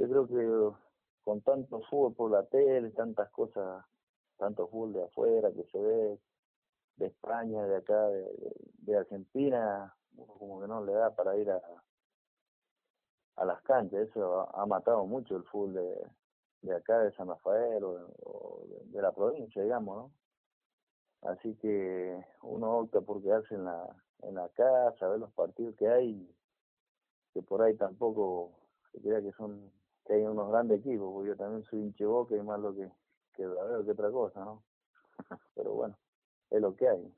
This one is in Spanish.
yo creo que con tanto fútbol por la tele, tantas cosas, tanto fútbol de afuera que se ve, de España, de acá, de Argentina, uno como que no le da para ir a las canchas. Eso ha matado mucho el fútbol de acá, de San Rafael o de la provincia, digamos, ¿no? Así que uno opta por quedarse en la casa, ver los partidos que hay, que por ahí tampoco se crea que hay unos grandes equipos, porque yo también soy hincha de Boca y más lo que la veo que otra cosa, ¿no? Pero bueno, es lo que hay.